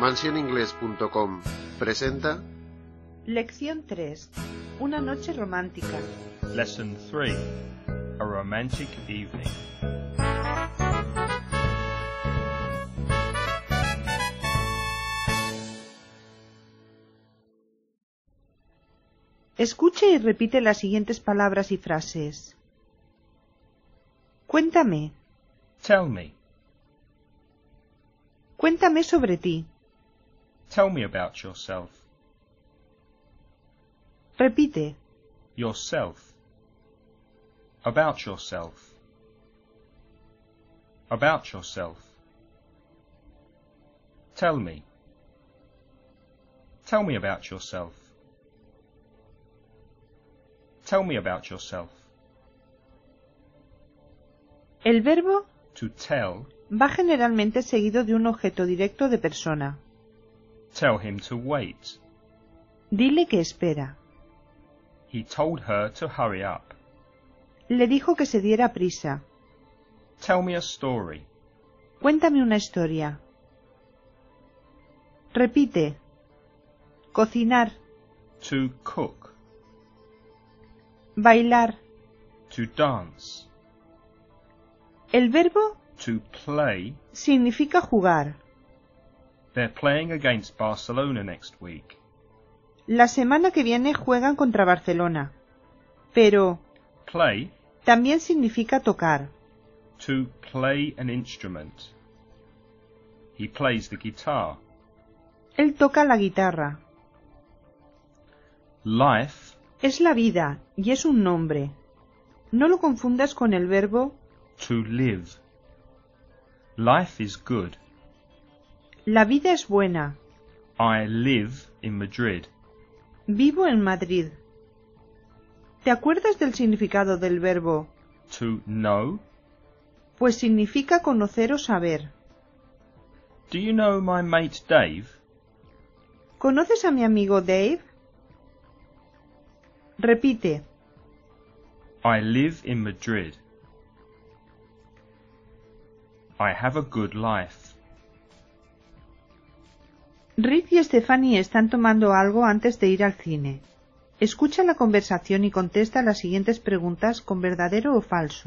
mansioningles.com presenta Lección 3. Una noche romántica. Lesson 3. A romantic evening. Escuche y repite las siguientes palabras y frases. Cuéntame. Tell me. Cuéntame sobre ti. Tell me about yourself. Repite. Yourself. About yourself. About yourself. Tell me. Tell me about yourself. Tell me about yourself. El verbo To tell, va generalmente seguido de un objeto directo de persona. tell him to wait. Dile que espera. He told her to hurry up. Le dijo que se diera prisa. Tell me a story. Cuéntame una historia. Repite. Cocinar. To cook. Bailar. To dance. El verbo To play. significa jugar. They're playing against Barcelona next week. La semana que viene juegan contra Barcelona. Pero Play. también significa tocar. To play an instrument. He plays the guitar. Él toca la guitarra. Life. Es la vida y es un nombre. No lo confundas con el verbo To live. Life is good. la vida es buena. I live in Madrid. Vivo en Madrid. ¿Te acuerdas del significado del verbo? To know. Pues significa conocer o saber. Do you know my mate Dave? ¿Conoces a mi amigo Dave? Repite. I live in Madrid. I have a good life. Rick y Stephanie están tomando algo antes de ir al cine. Escucha la conversación y contesta las siguientes preguntas con verdadero o falso.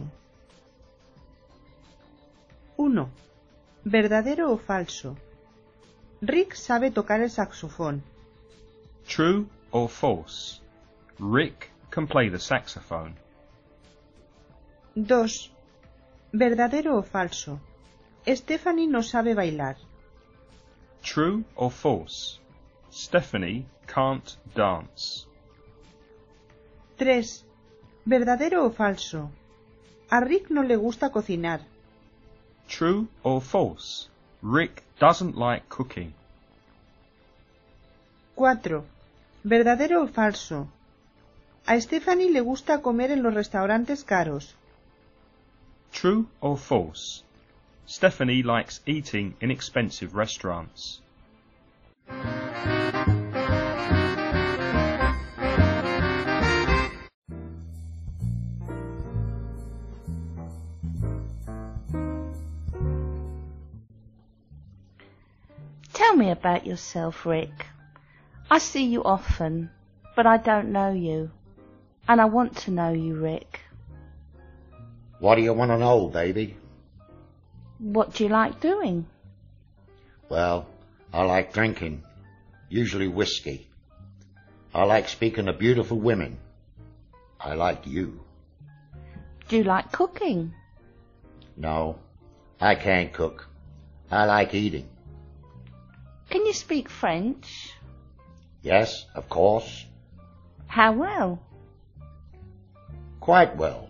1. ¿Verdadero o falso? Rick sabe tocar el saxofón. True or false? Rick can play the saxophone. 2. ¿Verdadero o falso? Stephanie no sabe bailar. True or false? Stephanie can't dance. 3. ¿Verdadero o falso? A Rick no le gusta cocinar. True or false? Rick doesn't like cooking. 4. ¿Verdadero o falso? A Stephanie le gusta comer en los restaurantes caros. True or false? Stephanie likes eating in expensive restaurants. Tell me about yourself, Rick. I see you often, but I don't know you. And I want to know you, Rick. What do you want to know, baby? What do you like doing? Well, I like drinking, usually whiskey. I like speaking to beautiful women. I like you. Do you like cooking? No, I can't cook. I like eating. Can you speak French? Yes, of course. How well? Quite well.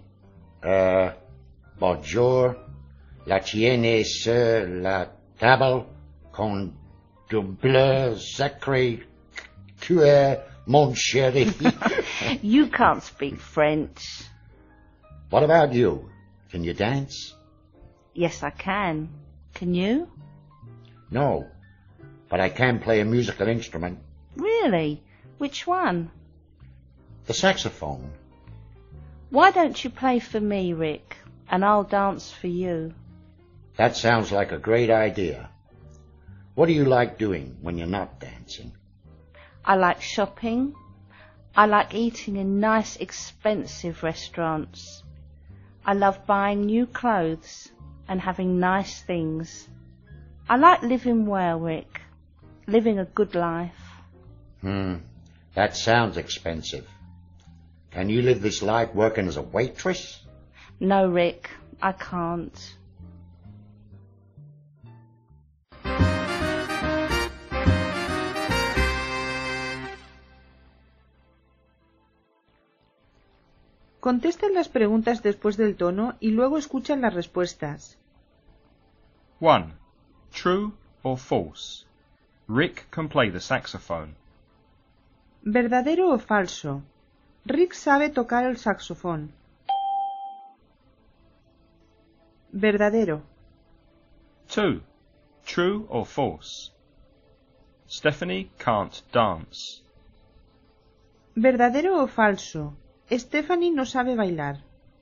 Bonjour. La tienne sur la table con double sacré cuir, mon chéri. You can't speak French. What about you? Can you dance? Yes, I can. Can you? No, but I can play a musical instrument. Really? Which one? The saxophone. Why don't you play for me, Rick, and I'll dance for you? That sounds like a great idea. What do you like doing when you're not dancing? I like shopping. I like eating in nice, expensive restaurants. I love buying new clothes and having nice things. I like living well, Rick. Living a good life. That sounds expensive. Can you live this life working as a waitress? No, Rick, I can't. Contesten las preguntas después del tono y luego escuchan las respuestas. 1. True or false? Rick can play the saxophone. ¿Verdadero o falso? Rick sabe tocar el saxofón. Verdadero. 2. True or false? Stephanie can't dance. ¿Verdadero o falso? Stephanie no sabe bailar.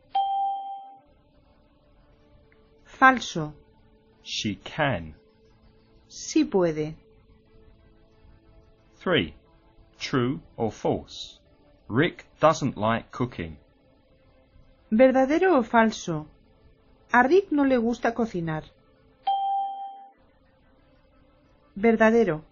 Falso. She can. Sí puede. 3. True or false? Rick doesn't like cooking. ¿Verdadero o falso? A Rick no le gusta cocinar. Verdadero.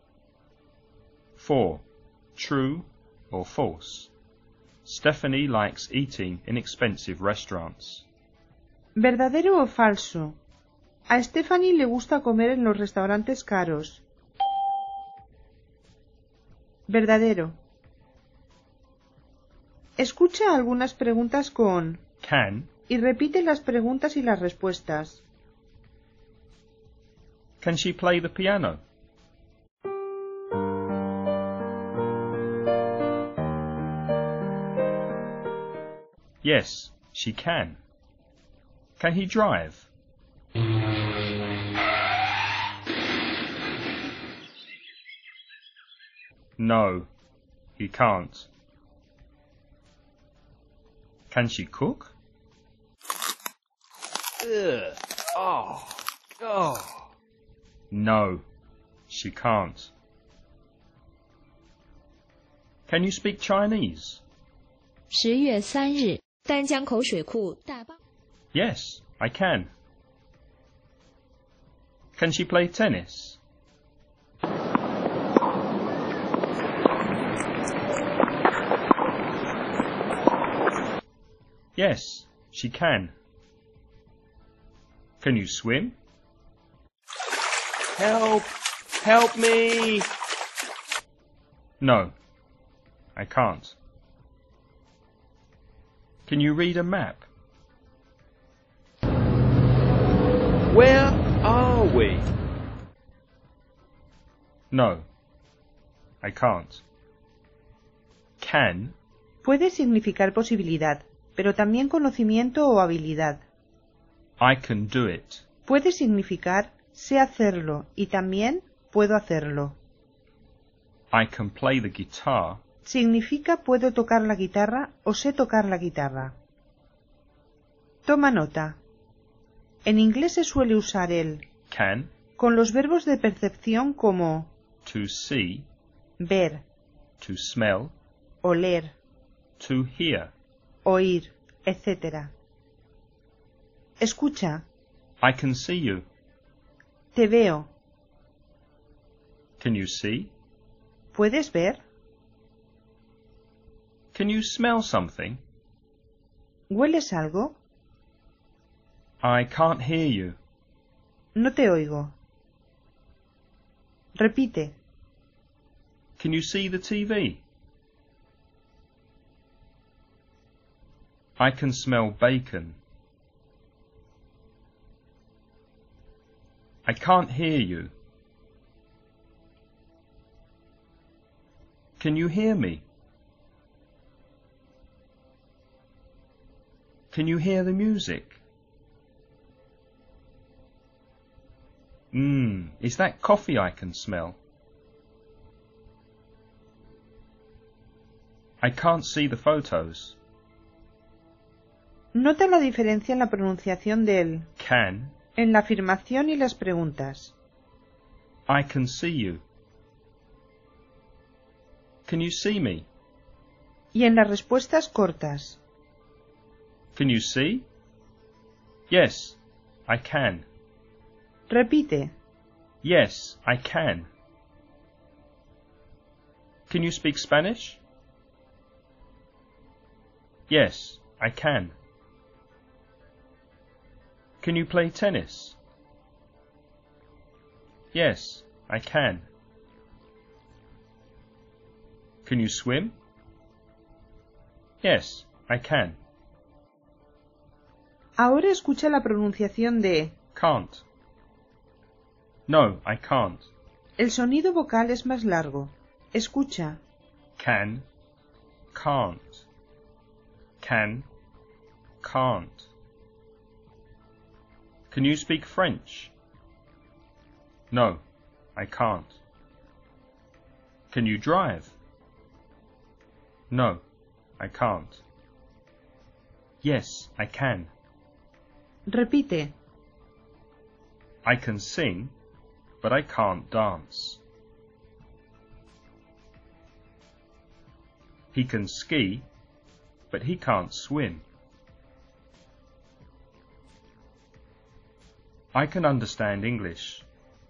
4. True or false? Stephanie likes eating in expensive restaurants. ¿Verdadero o falso? A Stephanie le gusta comer en los restaurantes caros. Verdadero. Escucha algunas preguntas con Can. y repite las preguntas y las respuestas. Can she play the piano? Yes, she can. Can he drive? No, he can't. Can she cook? Ugh. Oh. Oh. No, she can't. Can you speak Chinese? 10月3日，丹江口水库大坝。 Yes, I can. Can she play tennis? Yes, she can. Can you swim? Help! Help me! No, I can't. Can you read a map? Where are we? No, I can't. Can. Puede significar posibilidad, pero también conocimiento o habilidad. I can do it. Puede significar sé hacerlo y también puedo hacerlo. I can play the guitar. Significa puedo tocar la guitarra o sé tocar la guitarra. Toma nota. En inglés se suele usar el Can. con los verbos de percepción como To see. ver, To smell. oler, To hear. oír, etc. Escucha. I can see you. Te veo. Can you see? ¿Puedes ver? Can you smell something? ¿Hueles algo? I can't hear you. No te oigo. Repite. Can you see the TV? I can smell bacon. I can't hear you. Can you hear me? Can you hear the music? Is that coffee I can smell? I can't see the photos. Nota la diferencia en la pronunciación del Can. en la afirmación y las preguntas. I can see you. Can you see me? Y en las respuestas cortas. Can you see? Yes, I can. Repite. Yes, I can. Can you speak Spanish? Yes, I can. Can you play tennis? Yes, I can. Can you swim? Yes, I can. Ahora escucha la pronunciación de Can't. No, I can't. el sonido vocal es más largo. Escucha. Can, can't. Can, can't. Can you speak French? No, I can't. Can you drive? No, I can't. Yes, I can. Repite. I can sing, but I can't dance. He can ski, but he can't swim. I can understand English.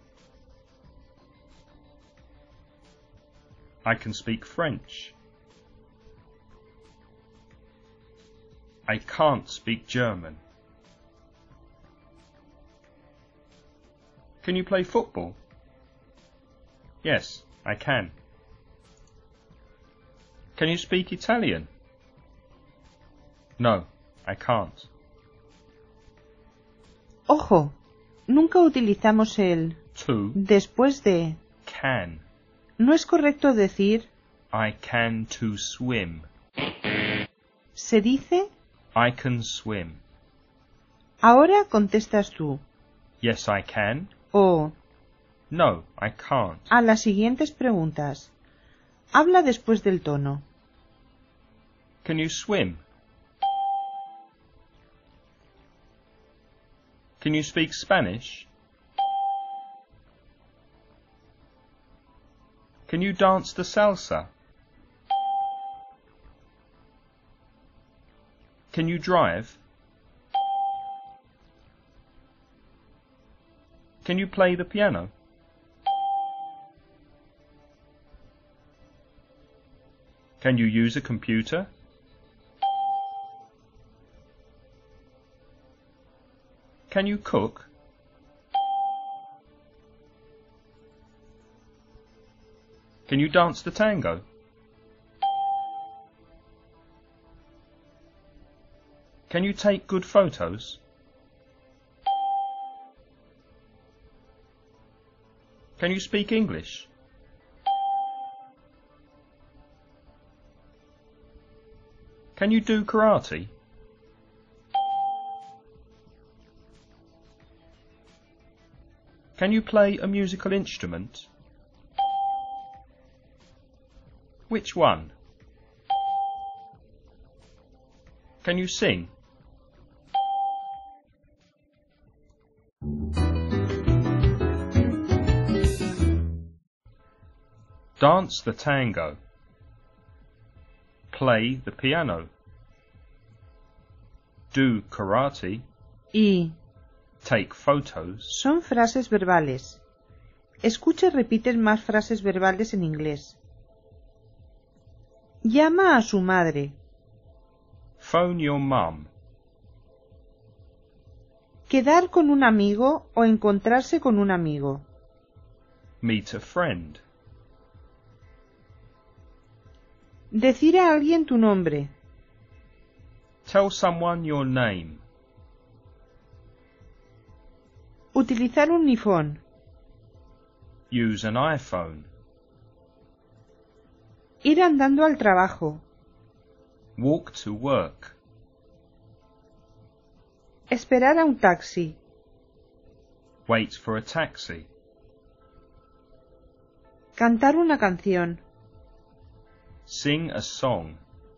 I can speak French. I can't speak German. Can you play football? Yes, I can. Can you speak Italian? No, I can't. Ojo, nunca utilizamos el To, después de. can. No es correcto decir I can to swim. se dice I can swim. ahora contestas tú Yes, I can. o No, I can't. a las siguientes preguntas. Habla después del tono. Can you swim? Can you speak Spanish? Can you dance the salsa? Can you drive? Can you play the piano? Can you use a computer? Can you cook? Can you dance the tango? Can you take good photos? Can you speak English? Can you do karate? Can you play a musical instrument? Which one? Can you sing? Dance the tango. Play the piano. Do karate. Y Take photos. son frases verbales. Escucha y repite más frases verbales en inglés. Llama a su madre. Phone your mum. Quedar con un amigo o encontrarse con un amigo. Meet a friend. Decir a alguien tu nombre. Tell someone your name. Utilizar un iPhone. Use an iPhone. Ir andando al trabajo. Walk to work. Esperar a un taxi. Wait for a taxi. Cantar una canción. Sing a song.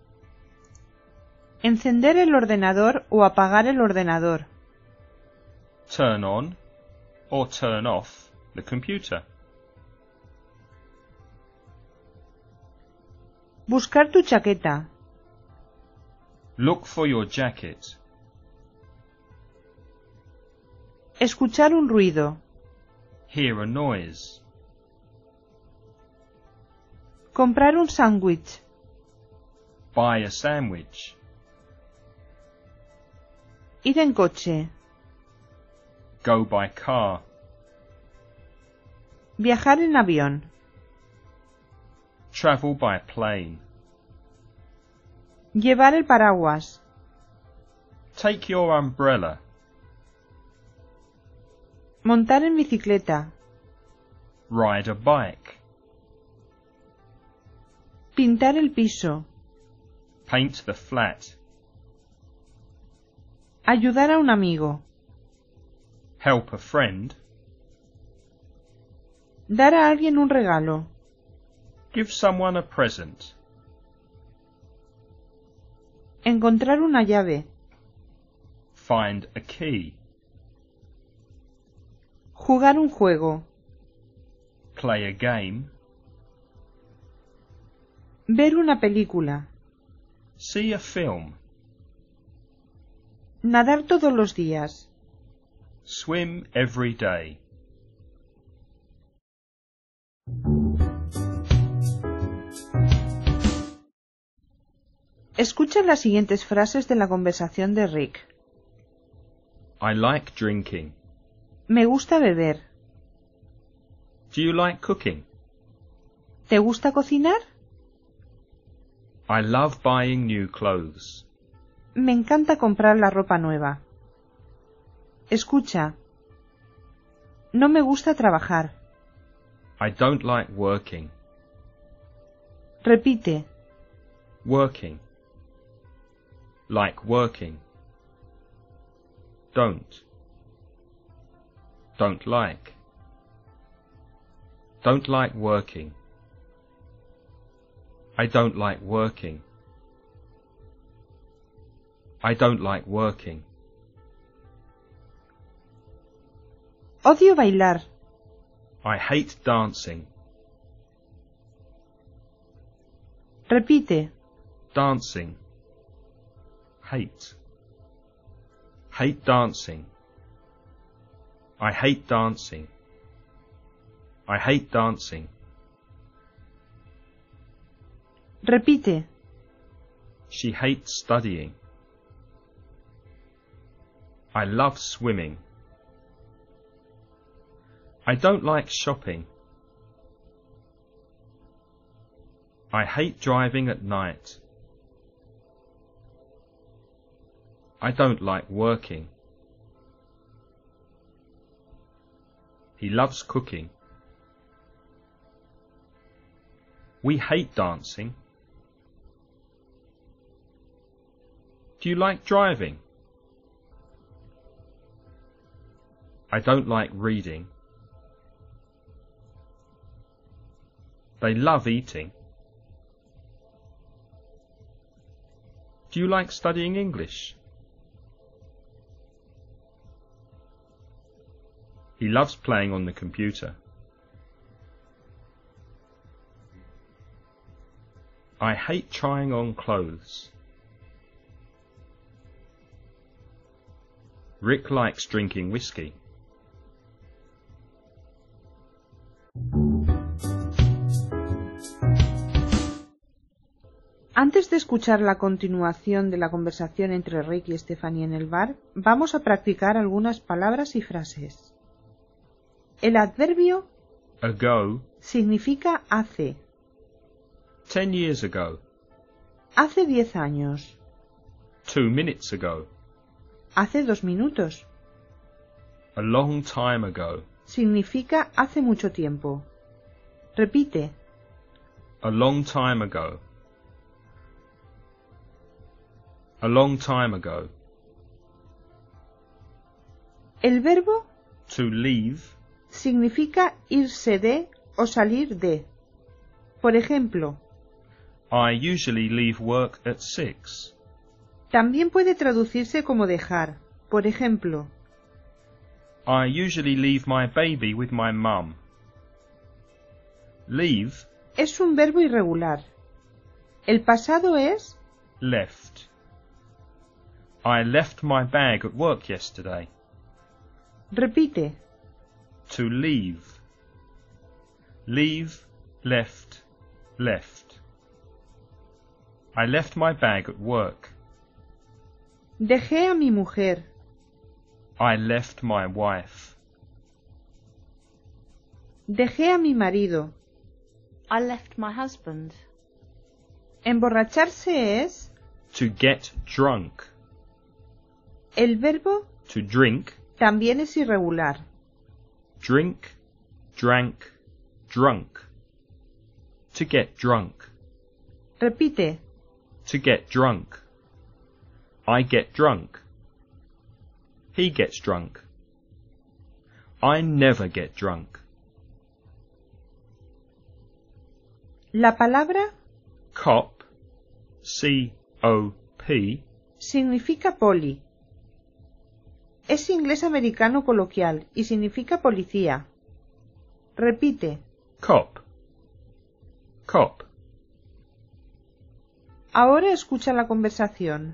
Encender el ordenador o apagar el ordenador. Turn on or turn off the computer. Buscar tu chaqueta. Look for your jacket. Escuchar un ruido. Hear a noise. Comprar un sándwich. Buy a sandwich. Ir en coche. Go by car. Viajar en avión. Travel by plane. Llevar el paraguas. Take your umbrella. Montar en bicicleta. Ride a bike. Pintar el piso. Paint the flat. Ayudar a un amigo. Help a friend. Dar a alguien un regalo. Give someone a present. Encontrar una llave. Find a key. Jugar un juego. Play a game. Ver una película. See a film. Nadar todos los días. Swim every day. Escucha las siguientes frases de la conversación de Rick. I like drinking. Me gusta beber. Do you like cooking? ¿Te gusta cocinar? I love buying new clothes. Me encanta comprar la ropa nueva. Escucha. No me gusta trabajar. I don't like working. Repite. Working. Like working. Don't. Don't like. Don't like working. I don't like working. I don't like working. Odio bailar. I hate dancing. Repite. Dancing. Hate. Hate dancing. I hate dancing. I hate dancing. Repite. She hates studying. I love swimming. I don't like shopping. I hate driving at night. I don't like working. He loves cooking. We hate dancing. Do you like driving? I don't like reading. They love eating. Do you like studying English? He loves playing on the computer. I hate trying on clothes. Rick likes drinking whiskey. Antes de escuchar la continuación de la conversación entre Rick y Stephanie en el bar, vamos a practicar algunas palabras y frases. El adverbio Ago, significa hace. 10 years ago. Hace 10 años. 2 minutes ago. Hace 2 minutos. A long time ago. Significa hace mucho tiempo. Repite. A long time ago. A long time ago. El verbo To leave. significa irse de o salir de. Por ejemplo, I usually leave work at 6. también puede traducirse como dejar. Por ejemplo, I usually leave my baby with my mum. Leave es un verbo irregular. El pasado es left. I left my bag at work yesterday. repite. To leave. Leave, left, left. I left my bag at work. Dejé a mi mujer. I left my wife. Dejé a mi marido. I left my husband. Emborracharse es To get drunk. el verbo To drink, también es irregular. drink, drank, drunk. To get drunk. Repite. To get drunk. I get drunk. He gets drunk. I never get drunk. La palabra Cop, C-O-P, significa poli. Es inglés americano coloquial y significa policía. Repite. cop, cop. Ahora escucha la conversación.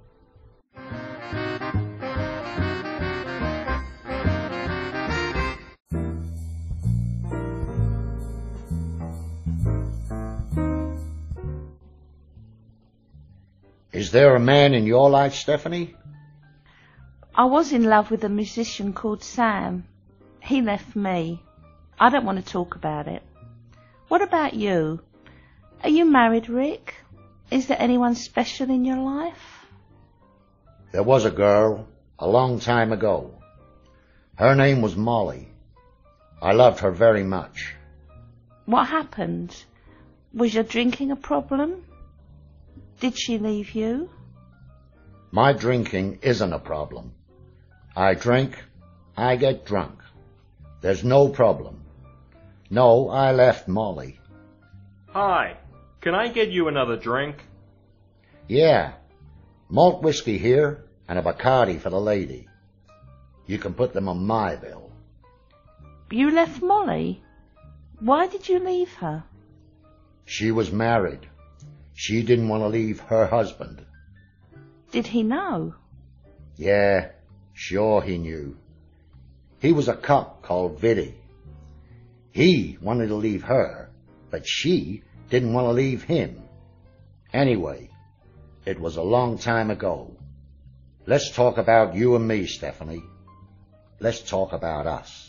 Is there a man in your life, Stephanie? I was in love with a musician called Sam. He left me. I don't want to talk about it. What about you? Are you married, Rick? Is there anyone special in your life? There was a girl a long time ago. Her name was Molly. I loved her very much. What happened? Was your drinking a problem? Did she leave you? My drinking isn't a problem. I drink, I get drunk. There's no problem. No, I left Molly. Hi, can I get you another drink? Yeah, malt whiskey here and a Bacardi for the lady. You can put them on my bill. You left Molly? Why did you leave her? She was married. She didn't want to leave her husband. Did he know? Yeah, sure he knew. He was a cop called Viddy. He wanted to leave her, but she didn't want to leave him. Anyway, it was a long time ago. Let's talk about you and me, Stephanie. Let's talk about us.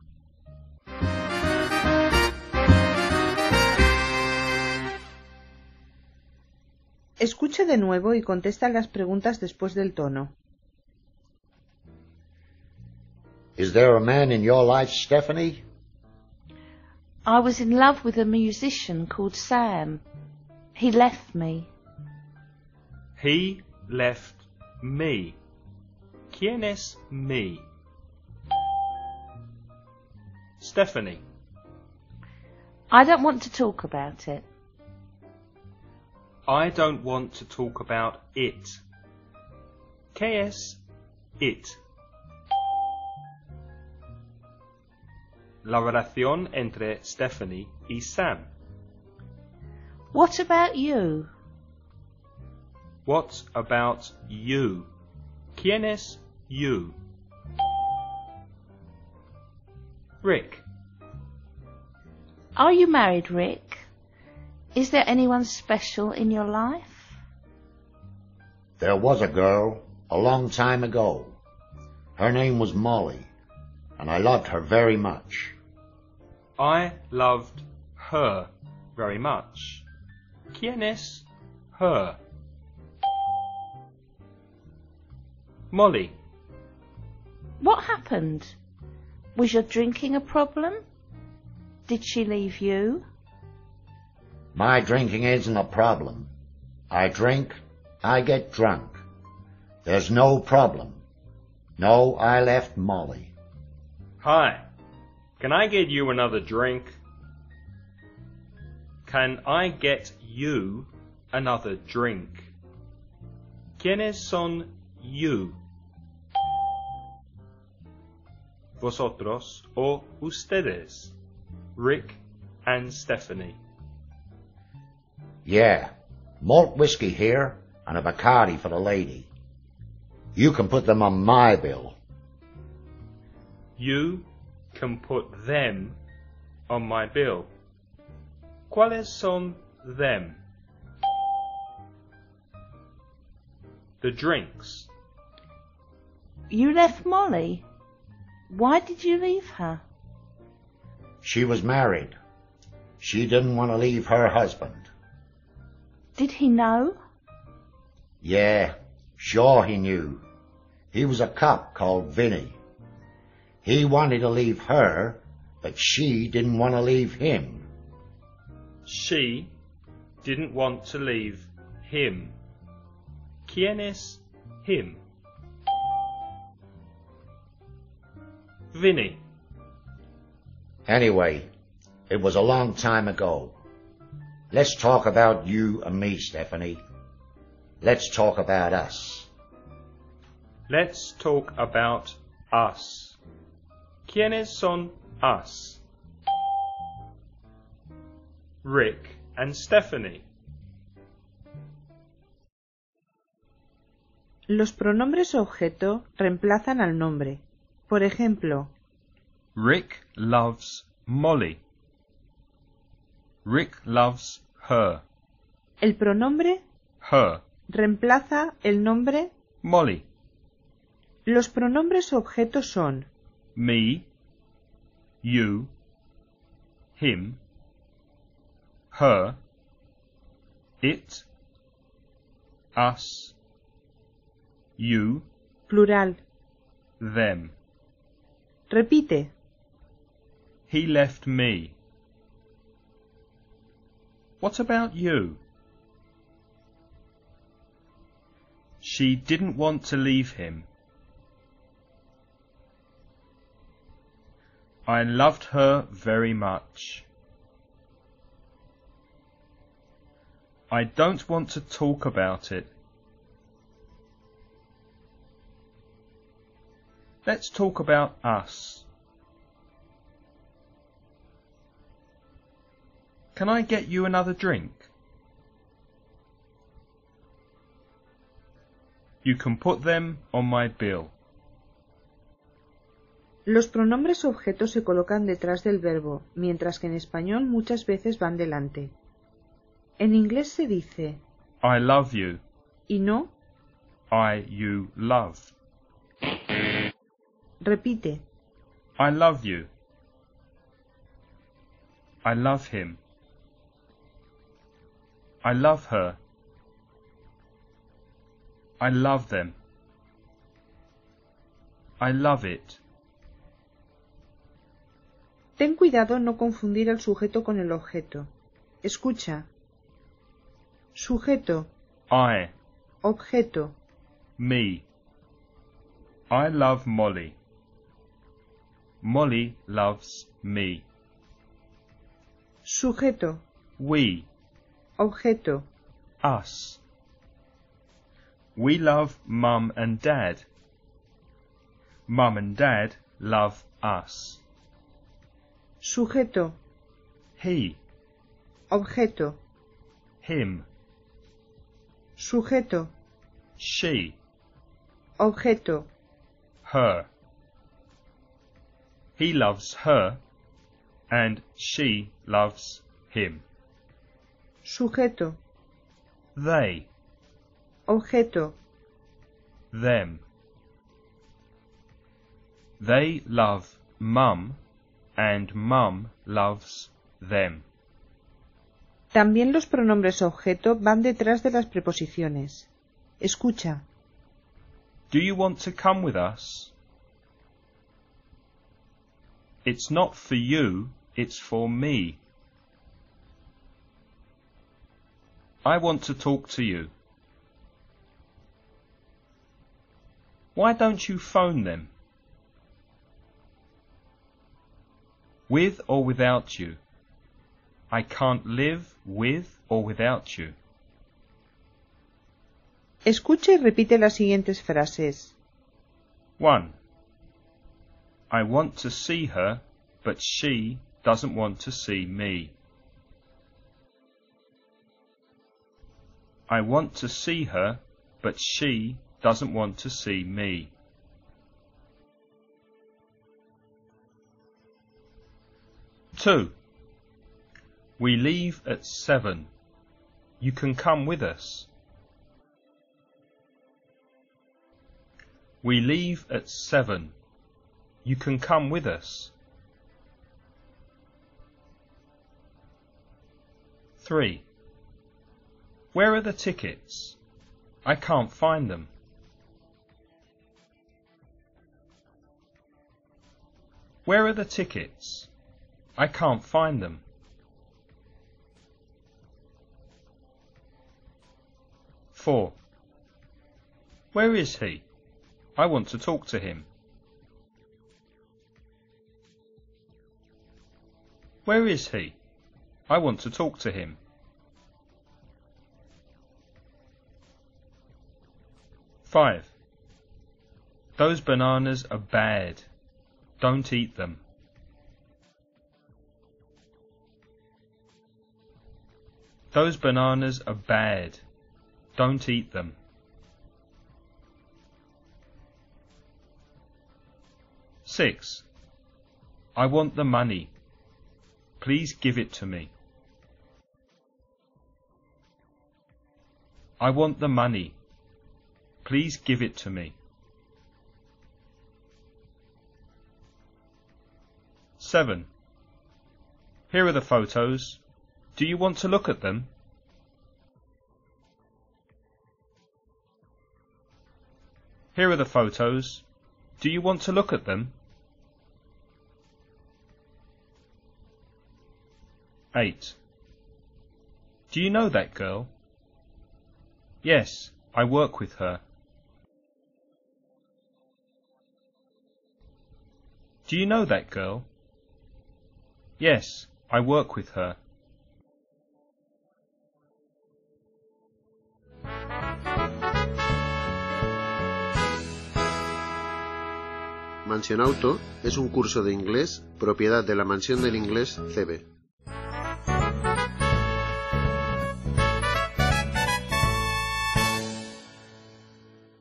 Escucha de nuevo y contesta las preguntas después del tono. Is there a man in your life, Stephanie? I was in love with a musician called Sam. He left me. He left me. ¿Quién es me? Stephanie. I don't want to talk about it. I don't want to talk about it. ¿Qué es it? La relación entre Stephanie y Sam. What about you? What about you? ¿Quién es you? Rick. Are you married, Rick? Is there anyone special in your life? There was a girl a long time ago. Her name was Molly, and I loved her very much. I loved her very much. ¿Quién es her? Molly. What happened? Was your drinking a problem? Did she leave you? My drinking isn't a problem. I drink, I get drunk. There's no problem. No, I left Molly. Hi, can I get you another drink? Can I get you another drink? ¿Quiénes son you? Vosotros o ustedes. Rick and Stephanie. Yeah, Malt whiskey here, and a Bacardi for the lady. You can put them on my bill. You can put them on my bill. ¿Cuáles son them? The drinks. You left Molly. Why did you leave her? She was married. She didn't want to leave her husband. Did he know? Yeah, sure he knew. He was a cop called Vinny. He wanted to leave her, but she didn't want to leave him. She didn't want to leave him. ¿Quién es him? Vinny. Anyway, it was a long time ago. Let's talk about you and me, Stephanie. Let's talk about us. Let's talk about us. ¿Quiénes son us? Rick and Stephanie. Los pronombres objeto reemplazan al nombre. Por ejemplo, Rick loves Molly. Rick loves her. el pronombre Her. reemplaza el nombre. Molly. Los pronombres objeto son Me. You. Him. Her. It. Us. You. plural. Them. Repite. He left me. What about you? She didn't want to leave him. I loved her very much. I don't want to talk about it. Let's talk about us. Can I get you another drink? You can put them on my bill. Los pronombres objeto se colocan detrás del verbo, mientras que en español muchas veces van delante. En inglés se dice I love you. y no. You love. Repite. I love you. I love him. I love her. I love them. I love it. Ten cuidado no confundir el sujeto con el objeto. Escucha. Sujeto, I. objeto, Me. I love Molly. Molly loves me. sujeto, We. objeto, Us. We love Mum and Dad. Mum and Dad love us. sujeto, He. objeto, Him. sujeto, She. objeto, Her. He loves her, and she loves him. sujeto, They. objeto, Them. They love Mum, and Mum loves them. También los pronombres objeto van detrás de las preposiciones. Escucha. Do you want to come with us? It's not for you, it's for me. I want to talk to you. Why don't you phone them? With or without you? I can't live with or without you. Escucha y repite las siguientes frases. 1. I want to see her, but she doesn't want to see me. I want to see her, but she doesn't want to see me. Two. We leave at 7. You can come with us. We leave at 7. You can come with us. 3. Where are the tickets? I can't find them. Where are the tickets? I can't find them. 4. Where is he? I want to talk to him. Where is he? I want to talk to him. 5. Those bananas are bad. Don't eat them. Those bananas are bad. Don't eat them. 6. I want the money. Please give it to me. I want the money. Please give it to me. 7. Here are the photos. Do you want to look at them? Here are the photos. Do you want to look at them? 8. Do you know that girl? Yes, I work with her. Do you know that girl? Yes, I work with her. Mansionauto es un curso de inglés propiedad de la Mansión del Inglés CB.